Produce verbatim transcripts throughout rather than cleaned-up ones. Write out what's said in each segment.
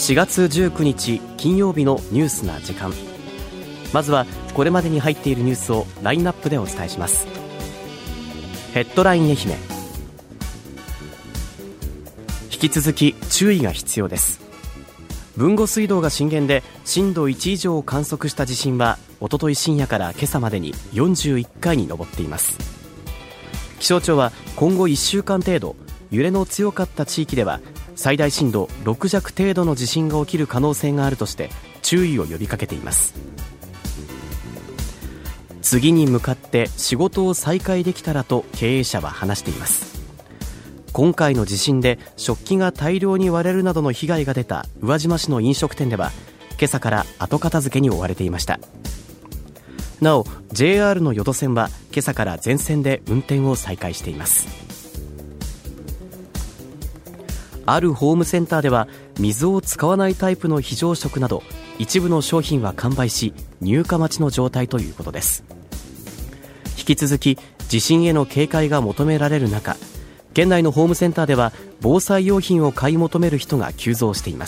しがつじゅうくにち金曜日のニュースな時間。まずはこれまでに入っているニュースをラインナップでお伝えします。ヘッドライン愛媛。引き続き注意が必要です。豊後水道が震源で震度いち以上を観測した地震はおととい深夜から今朝までによんじゅういっかいに上っています。気象庁は今後いっしゅうかん程度、揺れの強かった地域では最大震度ろく弱程度の地震が起きる可能性があるとして注意を呼びかけています。次に向かって仕事を再開できたらと経営者は話しています。今回の地震で食器が大量に割れるなどの被害が出た宇和島市の飲食店では今朝から後片付けに追われていました。なお ジェイアール の淀線は今朝から全線で運転を再開しています。あるホームセンターでは水を使わないタイプの非常食など一部の商品は完売し入荷待ちの状態ということです。引き続き地震への警戒が求められる中、県内のホームセンターでは防災用品を買い求める人が急増しています。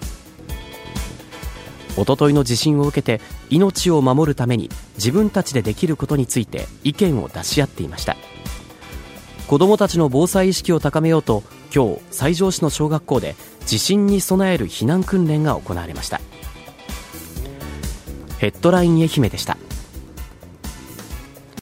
おとといの地震を受けて命を守るために自分たちでできることについて意見を出し合っていました。子どもたちの防災意識を高めようと今日西条市の小学校で地震に備える避難訓練が行われました。ヘッドライン愛媛でした。